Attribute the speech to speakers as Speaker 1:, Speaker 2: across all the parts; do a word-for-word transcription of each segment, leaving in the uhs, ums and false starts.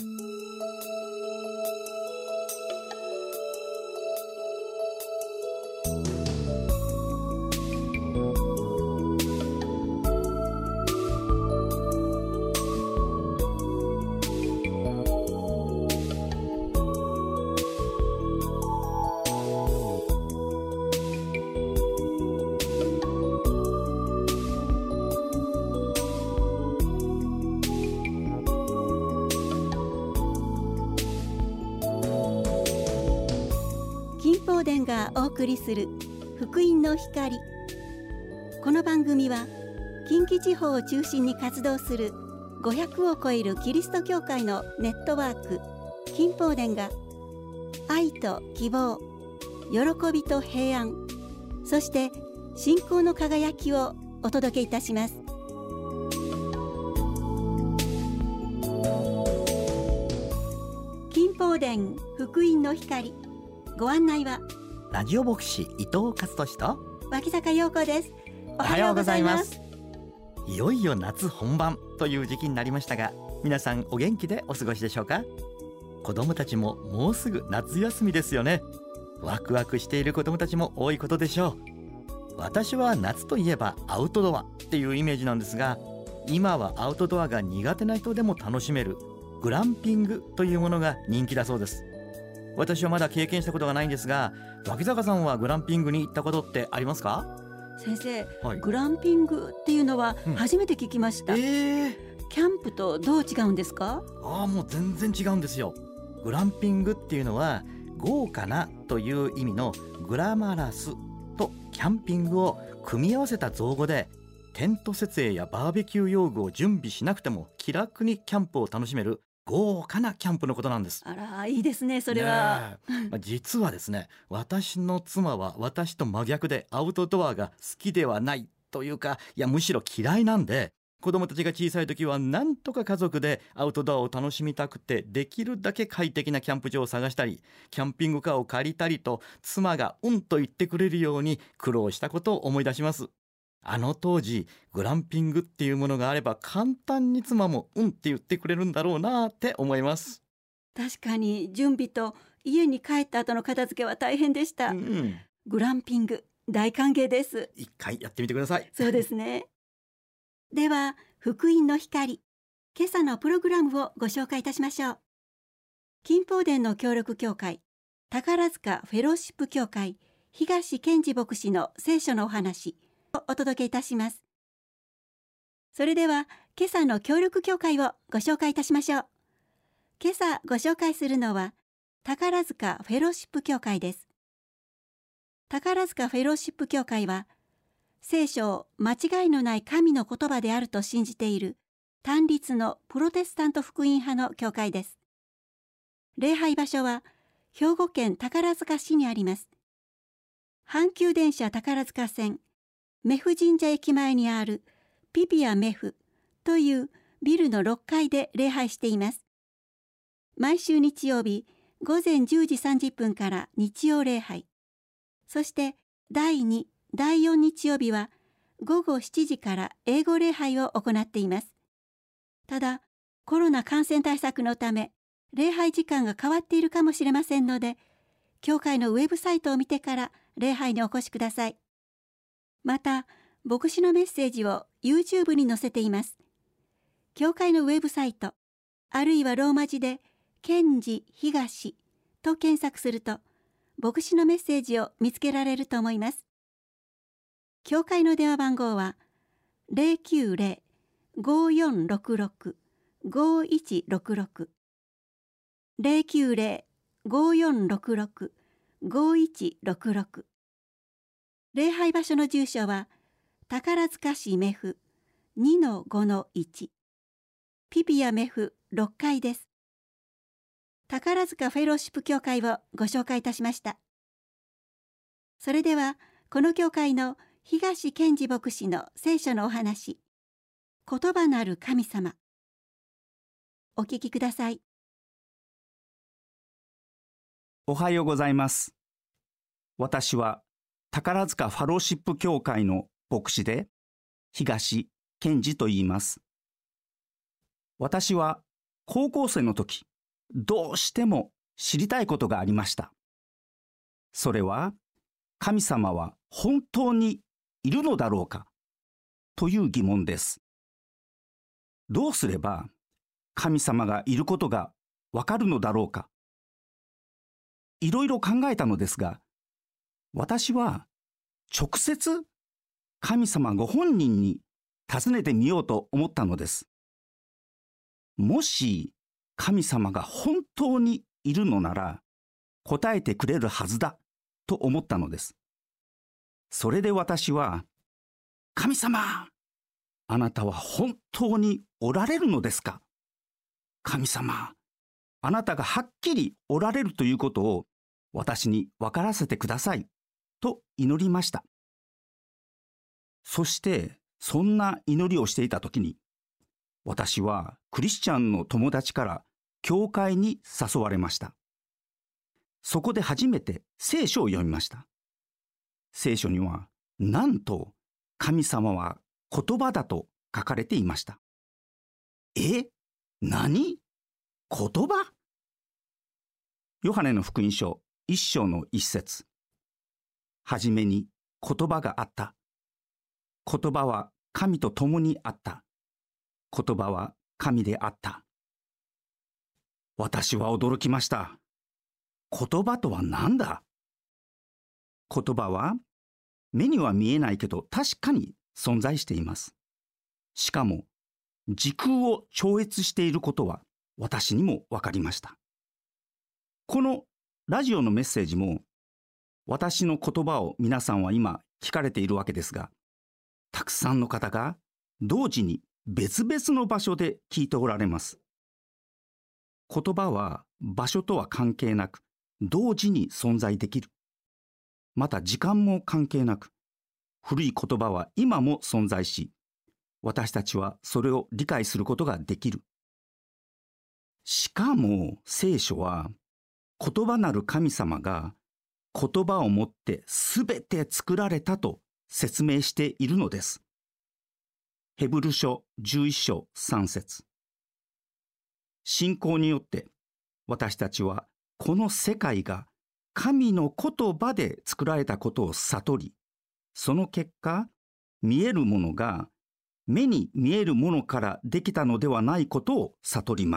Speaker 1: 金宝殿がお送りする福音の光。この番組は近畿地方を中心に活動するごひゃくを超えるキリスト教会のネットワーク金宝殿が愛と希望、喜びと平安、そして信仰の輝きをお届けいたします。金宝殿福音の光、ご案内は
Speaker 2: ラジオ牧師伊藤勝利と
Speaker 1: 脇坂陽子です。
Speaker 2: おはようございます。いよいよ夏本番という時期になりましたが、皆さんお元気でお過ごしでしょうか。子どもたちももうすぐ夏休みですよね。ワクワクしている子どもたちも多いことでしょう。私は夏といえばアウトドアっていうイメージなんですが、今はアウトドアが苦手な人でも楽しめるグランピングというものが人気だそうです。私はまだ経験したことがないんですが、脇坂さんはグランピングに行ったことってありますか？
Speaker 1: 先生、
Speaker 2: はい、
Speaker 1: グランピングっていうのは初めて聞きました、
Speaker 2: うん、えー、
Speaker 1: キャンプとどう違うんですか？
Speaker 2: ああ、もう全然違うんですよ。グランピングっていうのは豪華なという意味のグラマラスとキャンピングを組み合わせた造語で、テント設営やバーベキュー用具を準備しなくても気楽にキャンプを楽しめる豪華なキャンプのことなんです。
Speaker 1: あら、いいですね、それは、
Speaker 2: ね、実はですね、私の妻は私と真逆でアウトドアが好きではないというか、いやむしろ嫌いなんで、子供たちが小さい時はなんとか家族でアウトドアを楽しみたくて、できるだけ快適なキャンプ場を探したり、キャンピングカーを借りたりと、妻がうんと言ってくれるように苦労したことを思い出します。あの当時グランピングっていうものがあれば、簡単に妻もうんって言ってくれるんだろうなって思います。
Speaker 1: 確かに準備と家に帰った後の片付けは大変でした、うん、グランピング大歓迎です。
Speaker 2: 一回やってみてください。
Speaker 1: そうですね。では福音の光、今朝のプログラムをご紹介いたしましょう。金宝殿の協力協会宝塚フェローシップ協会東健二牧師の聖書のお話をお届けいたします。それでは今朝の協力協会をご紹介いたしましょう。今朝ご紹介するのは宝塚フェローシップ協会です。宝塚フェローシップ協会は、聖書を間違いのない神の言葉であると信じている単立のプロテスタント福音派の教会です。礼拝場所は兵庫県宝塚市にあります。阪急電車宝塚線メフ神社駅前にあるピピアメフというビルのろっかいで礼拝しています。毎週日曜日午前じゅうじさんじゅっぷんから日曜礼拝、そしてだいに、だいよん日曜日はごごしちじから英語礼拝を行っています。ただ、コロナ感染対策のため礼拝時間が変わっているかもしれませんので、教会のウェブサイトを見てから礼拝にお越しください。また、牧師のメッセージを YouTube に載せています。教会のウェブサイト、あるいはローマ字で健二東と検索すると、牧師のメッセージを見つけられると思います。教会の電話番号は ゼロきゅうゼロ ごーよんろくろく ごーいちろくろく ゼロきゅうゼロ ごーよんろくろく ごーいちろくろく。礼拝場所の住所は宝塚市メフ にのごのいち、ピピアメフろっかいです。宝塚フェローシップ協会をご紹介いたしました。それではこの教会の東健二牧師の聖書のお話、言葉なる神様、お聞きください。
Speaker 3: おはようございます。私は宝塚ファローシップ協会の牧師で東健二と言います。私は高校生の時、 どうしても知りたいことがありました。それは、神様は本当にいるのだろうかという疑問です。どうすれば神様がいることがわかるのだろうか。いろいろ考えたのですが、私は直接神様ご本人に尋ねてみようと思ったのです。もし神様が本当にいるのなら答えてくれるはずだと思ったのです。それで私は、神様、あなたは本当におられるのですか？神様、あなたがはっきりおられるということを私に分からせてくださいと祈りました。そしてそんな祈りをしていたときに、私はクリスチャンの友達から教会に誘われました。そこで初めて聖書を読みました。聖書にはなんと神様は言葉だと書かれていました。え？何？言葉？ヨハネの福音書一章の一節。はじめに言葉があった。言葉は神と共にあった。言葉は神であった。私は驚きました。言葉とは何だ？言葉は目には見えないけど確かに存在しています。しかも時空を超越していることは私にも分かりました。このラジオのメッセージも私の言葉を皆さんは今聞かれているわけですが、たくさんの方が同時に別々の場所で聞いておられます。言葉は場所とは関係なく同時に存在できる。また時間も関係なく古い言葉は今も存在し、私たちはそれを理解することができる。しかも聖書は言葉なる神様が言葉をもってすべて作られたと説明しているのです。ヘブル書じゅういっ章さん節。信仰によって私たちはこの世界が神の言葉で作られたことを悟り、その結果、見えるものが目に見えるものからできたのではないことを悟ります。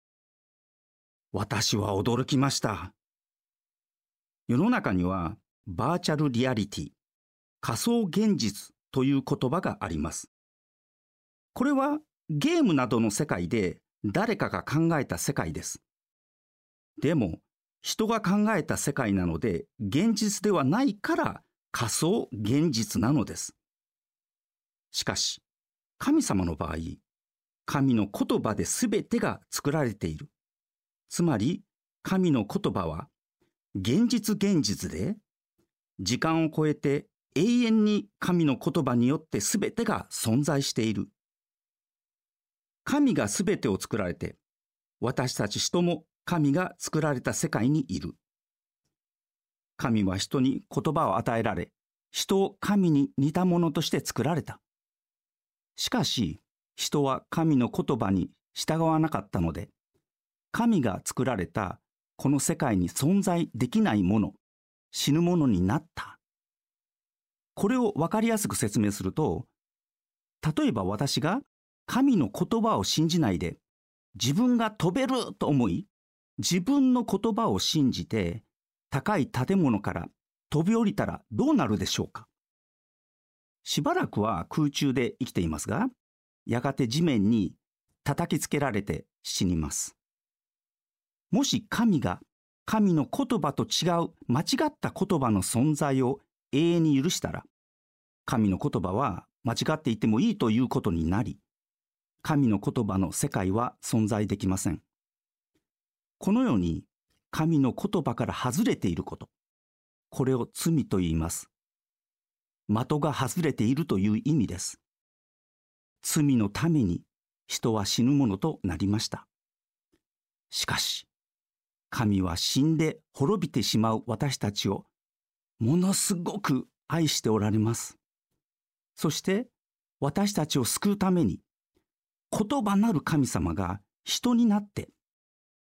Speaker 3: 私は驚きました。世の中にはバーチャルリアリティ、仮想現実という言葉があります。これはゲームなどの世界で誰かが考えた世界です。でも、人が考えた世界なので現実ではないから仮想現実なのです。しかし、神様の場合、神の言葉で全てが作られている。つまり、神の言葉は現実現実で、時間を超えて永遠に神の言葉によって全てが存在している。神が全てを作られて、私たち人も神が作られた世界にいる。神は人に言葉を与えられ、人を神に似たものとして作られた。しかし、人は神の言葉に従わなかったので、神が作られたこの世界に存在できないもの、死ぬものになった。これを分かりやすく説明すると、例えば私が神の言葉を信じないで、自分が飛べると思い、自分の言葉を信じて、高い建物から飛び降りたらどうなるでしょうか。しばらくは空中で生きていますが、やがて地面に叩きつけられて死にます。もし神が神の言葉と違う間違った言葉の存在を永遠に許したら、神の言葉は間違っていてもいいということになり、神の言葉の世界は存在できません。このように神の言葉から外れていること、これを罪と言います。的が外れているという意味です。罪のために人は死ぬものとなりました。しかし、神は死んで滅びてしまう私たちをものすごく愛しておられます。そして私たちを救うために言葉なる神様が人になって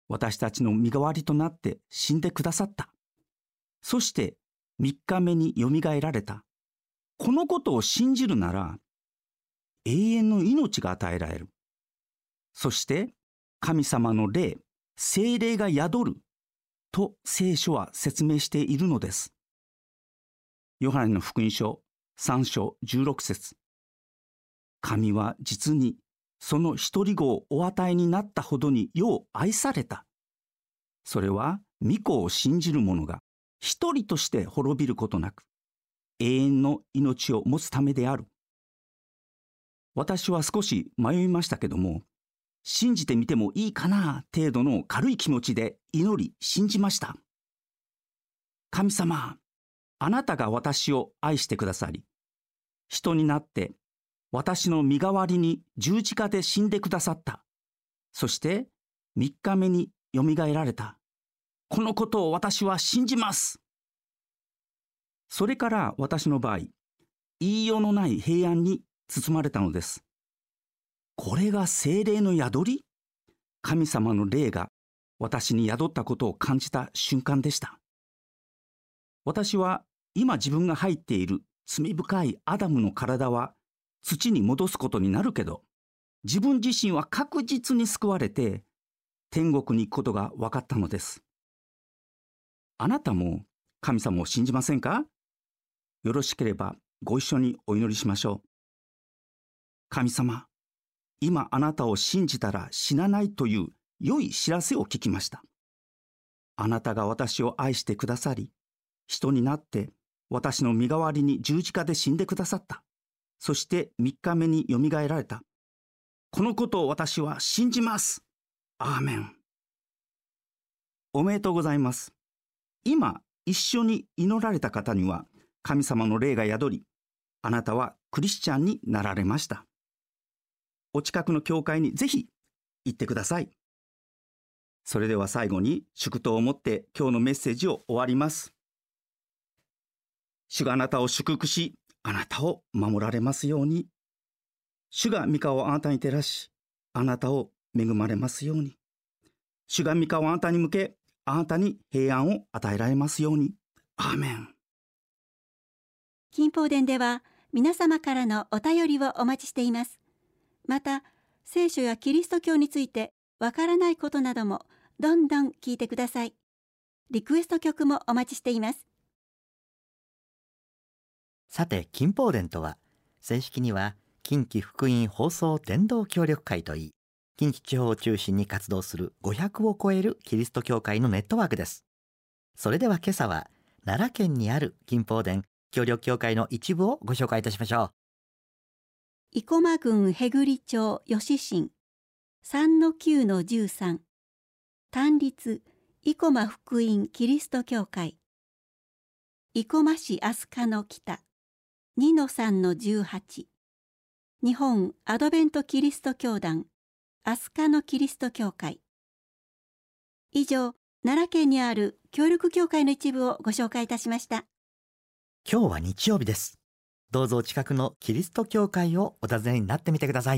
Speaker 3: 私たちの身代わりとなって死んでくださった。そしてみっかめによみがえられた。このことを信じるなら、永遠の命が与えられる。そして神様の霊、聖霊が宿ると聖書は説明しているのです。ヨハネの福音書さん章じゅうろく節。神は実にその一人子をお与えになったほどによう愛された。それは御子を信じる者が一人として滅びることなく、永遠の命を持つためである。私は少し迷いましたけども、信じてみてもいいかな程度の軽い気持ちで祈り信じました。神様、あなたが私を愛してくださり、人になって私の身代わりに十字架で死んでくださった。そして三日目によみがえられた。このことを私は信じます。それから私の場合、言いようのない平安に包まれたのです。これが聖霊の宿り？神様の霊が私に宿ったことを感じた瞬間でした。私は今自分が入っている罪深いアダムの体は土に戻すことになるけど、自分自身は確実に救われて天国に行くことが分かったのです。あなたも神様を信じませんか？よろしければご一緒にお祈りしましょう。神様、今あなたを信じたら死なないという良い知らせを聞きました。あなたが私を愛してくださり、人になって私の身代わりに十字架で死んでくださった。そして三日目によみがえられた。このことを私は信じます。アーメン。おめでとうございます。今一緒に祈られた方には神様の霊が宿り、あなたはクリスチャンになられました。お近くの教会にぜひ行ってください。それでは最後に祝祷を持って今日のメッセージを終わります。主があなたを祝福し、あなたを守られますように。主が御顔をあなたに照らし、あなたを恵まれますように。主が御顔をあなたに向け、あなたに平安を与えられますように。アーメン。
Speaker 1: 金宝殿では皆様からのお便りをお待ちしています。また、聖書やキリスト教についてわからないことなどもどんどん聞いてください。リクエスト曲もお待ちしています。
Speaker 2: さて、金宝殿とは正式には近畿福音放送伝道協力会といい、近畿地方を中心に活動するごひゃくを超えるキリスト教会のネットワークです。それでは今朝は奈良県にある金宝殿協力協会の一部をご紹介いたしましょう。
Speaker 1: 生駒郡へぐり町吉新 さんのきゅうのじゅうさん 単立生駒福音キリスト教会、生駒市飛鳥の北 にのさんのじゅうはち 日本アドベントキリスト教団飛鳥のキリスト教会。以上、奈良県にある協力教会の一部をご紹介いたしました。
Speaker 2: 今日は日曜日です。どうぞお近くのキリスト教会をお訪ねになってみてください。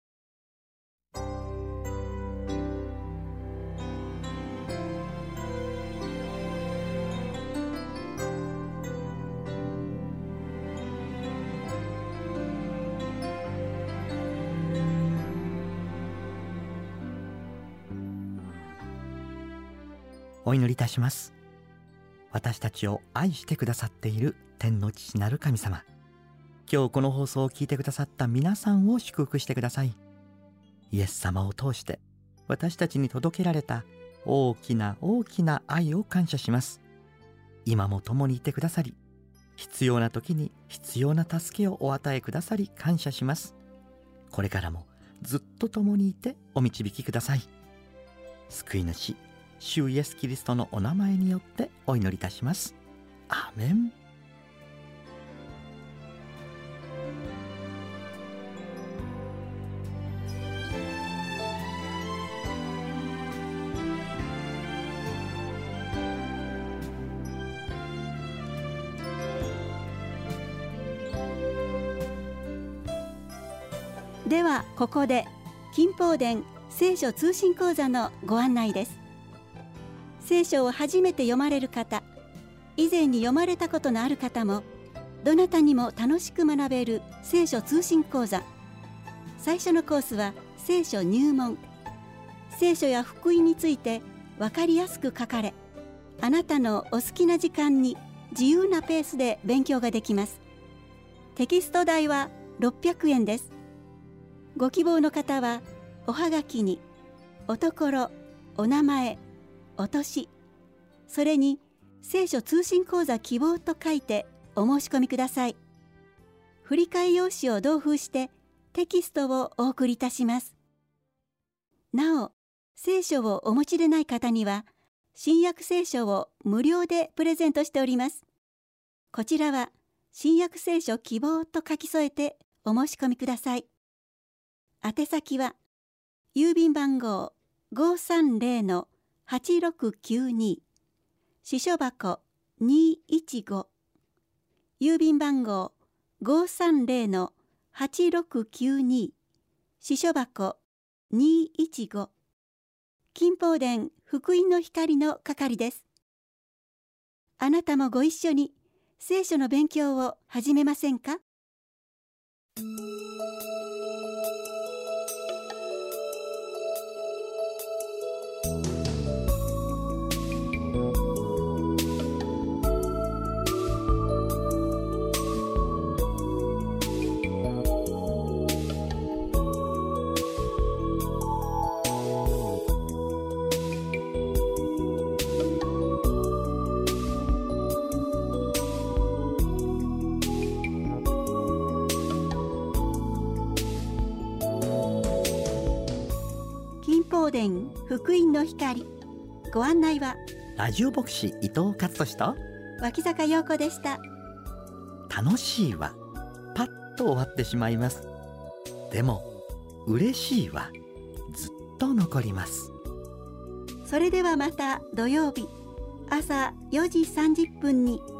Speaker 2: お祈りいたします。私たちを愛してくださっている天の父なる神様、今日この放送を聞いてくださった皆さんを祝福してください。イエス様を通して私たちに届けられた大きな大きな愛を感謝します。今も共にいてくださり、必要な時に必要な助けをお与えくださり感謝します。これからもずっと共にいてお導きください。救い主主イエスキリストのお名前によってお祈りいたします。アーメン。
Speaker 1: ではここで金宝殿聖書通信講座のご案内です。 聖書を初めて読まれる方、以前に読まれたことのある方も、どなたにも楽しく学べる聖書通信講座。最初のコースは聖書入門。聖書や福音について分かりやすく書かれ、あなたのお好きな時間に自由なペースで勉強ができます。テキスト代はろっぴゃくえんです。ご希望の方はおはがきにおところ、お名前、お年、それに聖書通信講座希望と書いてお申し込みください。振り替え用紙を同封してテキストをお送りいたします。なお、聖書をお持ちでない方には新約聖書を無料でプレゼントしております。こちらは新約聖書希望と書き添えてお申し込みください。宛先は郵便番号 ごーさんぜろのはちろくきゅうに、支所箱にーいちご、郵便番号 ごーさんぜろのはちろくきゅうに、支所箱にーいちご、金宝殿福音の光の係です。あなたもご一緒に聖書の勉強を始めませんか？金宝殿福音の光、ご案内は
Speaker 2: ラジオ牧師伊藤勝利と
Speaker 1: 脇坂陽子でした。
Speaker 2: 楽しいはパッと終わってしまいます。でも嬉しいはずっと残ります。
Speaker 1: それではまた土曜日朝よじさんじゅっぷんに